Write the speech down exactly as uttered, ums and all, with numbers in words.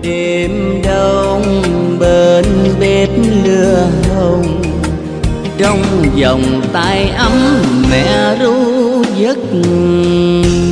đêm đông bên bếp lửa hồng, trong vòng tay ấm mẹ ru giấc